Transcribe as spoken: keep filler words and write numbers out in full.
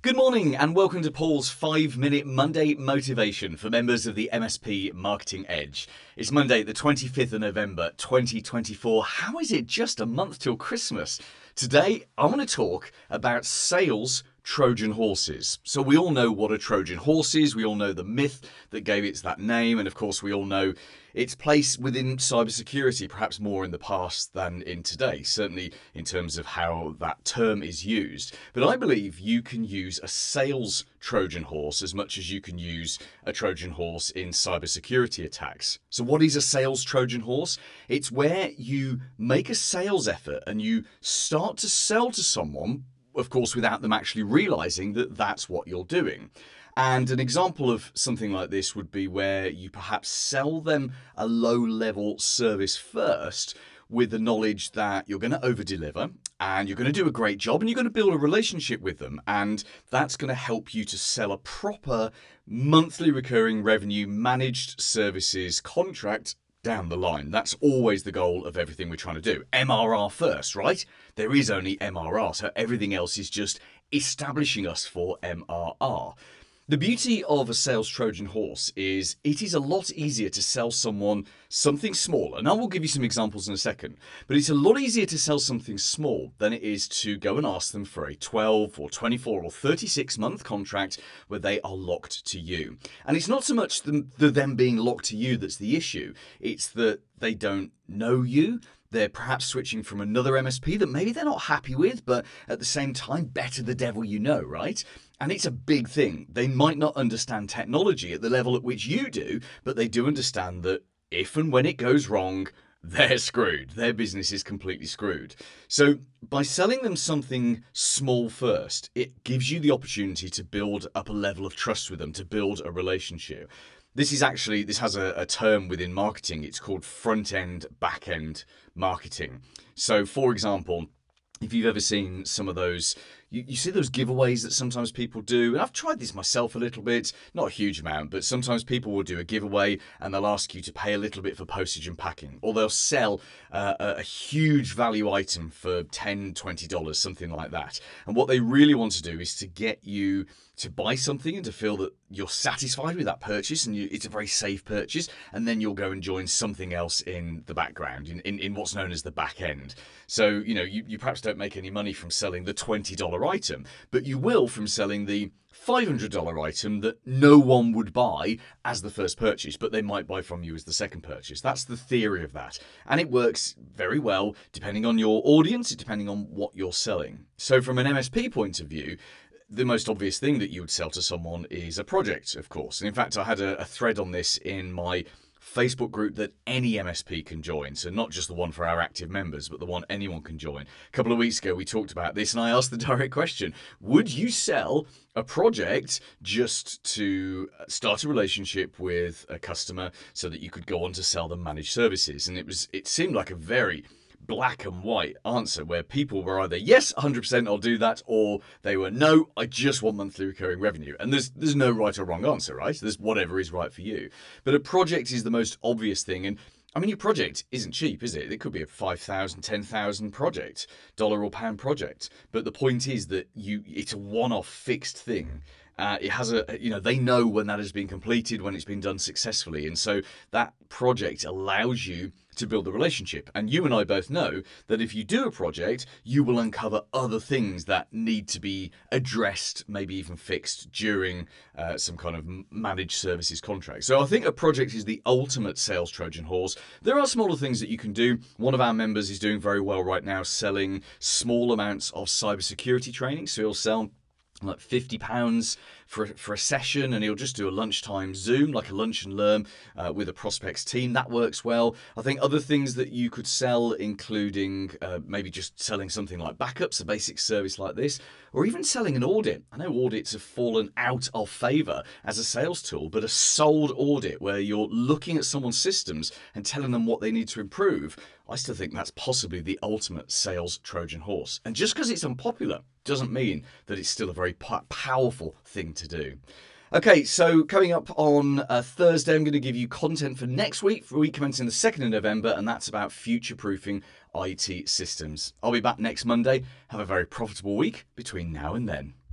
Good morning and welcome to Paul's five minute Monday Motivation for members of the M S P Marketing Edge. It's Monday the twenty-fifth of November twenty twenty-four. How is it just a month till Christmas? Today I want to talk about sales Trojan horses. So we all know what a Trojan horse is, we all know the myth that gave it that name, and of course we all know its place within cybersecurity, perhaps more in the past than in today, certainly in terms of how that term is used. But I believe you can use a sales Trojan horse as much as you can use a Trojan horse in cybersecurity attacks. So what is a sales Trojan horse? It's where you make a sales effort and you start to sell to someone, of course, without them actually realizing that that's what you're doing. And an example of something like this would be where you perhaps sell them a low-level service first with the knowledge that you're going to over-deliver and you're going to do a great job and you're going to build a relationship with them. And that's going to help you to sell a proper monthly recurring revenue managed services contract down the line. That's always the goal of everything we're trying to do. M R R first, right? There is only M R R, so everything else is just establishing us for M R R. The beauty of a sales Trojan horse is it is a lot easier to sell someone something small, and I will give you some examples in a second, but it's a lot easier to sell something small than it is to go and ask them for a twelve or twenty-four or thirty-six month contract where they are locked to you. And it's not so much the, the them being locked to you that's the issue, it's that they don't know you. They're perhaps switching from another M S P that maybe they're not happy with, but at the same time, better the devil you know, right? And it's a big thing. They might not understand technology at the level at which you do, but they do understand that if and when it goes wrong, they're screwed. Their business is completely screwed. So by selling them something small first, it gives you the opportunity to build up a level of trust with them, to build a relationship. This is actually, this has a, a term within marketing. It's called front-end, back-end marketing. So for example, if you've ever seen some of those, you, you see those giveaways that sometimes people do, and I've tried this myself a little bit, not a huge amount, but sometimes people will do a giveaway and they'll ask you to pay a little bit for postage and packing, or they'll sell uh, a, a huge value item for ten dollars, twenty dollars, something like that. And what they really want to do is to get you to buy something and to feel that you're satisfied with that purchase and you, it's a very safe purchase, and then you'll go and join something else in the background, in, in, in what's known as the back end. So, you know, you, you perhaps don't make any money from selling the twenty dollar item, but you will from selling the five hundred dollar item that no one would buy as the first purchase, but they might buy from you as the second purchase. That's the theory of that. And it works very well depending on your audience, depending on what you're selling. So from an M S P point of view, the most obvious thing that you would sell to someone is a project, of course. And in fact, I had a, a thread on this in my Facebook group that any M S P can join. So not just the one for our active members, but the one anyone can join. A couple of weeks ago, we talked about this and I asked the direct question, would you sell a project just to start a relationship with a customer so that you could go on to sell them managed services? And it was, it seemed like a very black and white answer where people were either yes, one hundred percent I'll do that, or they were no, I just want monthly recurring revenue. And there's there's no right or wrong answer, right? There's whatever is right for you. But a project is the most obvious thing. And I mean, your project isn't cheap, is it? It could be a five thousand, ten thousand project, dollar or pound project. But the point is that you it's a one-off fixed thing. Uh, it has a, you know, they know when that has been completed, when it's been done successfully. And so that project allows you to build a relationship. And you and I both know that if you do a project, you will uncover other things that need to be addressed, maybe even fixed during uh, some kind of managed services contract. So I think a project is the ultimate sales Trojan horse. There are smaller things that you can do. One of our members is doing very well right now, selling small amounts of cybersecurity training. So he'll sell like fifty pounds for, for a session, and he'll just do a lunchtime Zoom, like a lunch and learn uh, with a prospects team. That works well. I think other things that you could sell, including uh, maybe just selling something like backups, a basic service like this, or even selling an audit. I know audits have fallen out of favor as a sales tool, but a sold audit where you're looking at someone's systems and telling them what they need to improve, I still think that's possibly the ultimate sales Trojan horse. And just because it's unpopular doesn't mean that it's still a very powerful thing to do. Okay, so coming up on uh, Thursday, I'm going to give you content for next week, for week commencing the second of November, and that's about future-proofing I T systems. I'll be back next Monday. Have a very profitable week between now and then.